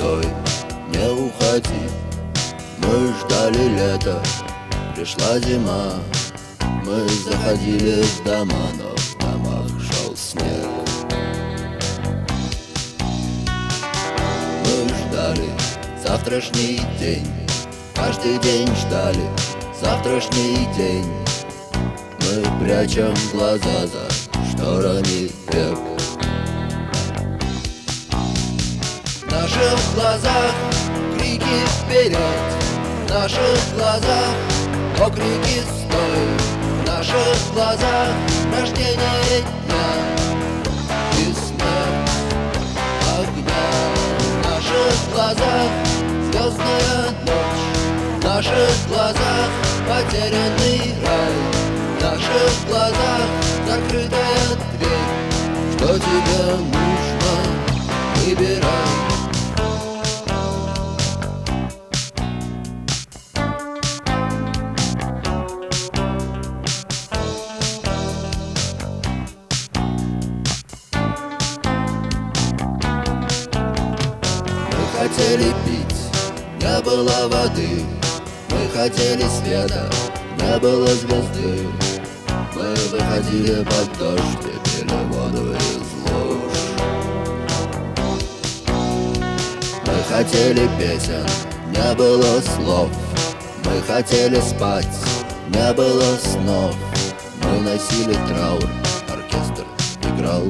стой, не уходи. Мы ждали лета, пришла зима. Мы заходили в дома, но в домах шел снег. Мы ждали завтрашний день, каждый день ждали завтрашний день. Мы прячем глаза за шторами век. В наших глазах крики вперед, в наших глазах окрики стой. В наших глазах рождение дня и смерть огня. В наших глазах звездная ночь, в наших глазах потерянный рай, в наших глазах закрытая дверь. Что тебе нужно, выбирай. Мы хотели пить, не было воды. Мы хотели света, не было звезды. Мы выходили под дождь и пили воду из луж. Мы хотели песен, не было слов. Мы хотели спать, не было снов. Мы носили траур, оркестр играл.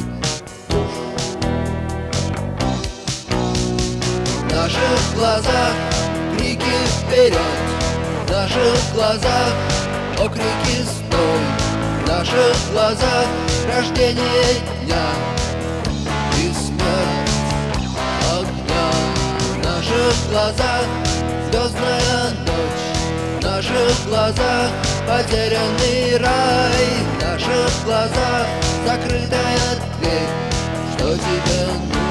В наших глазах крики вперед, в наших глазах окрики стой. В наших глазах рождение дня и смерть огня. В наших глазах звездная ночь, в наших глазах потерянный рай, в наших глазах закрытая дверь. Что тебе нужно?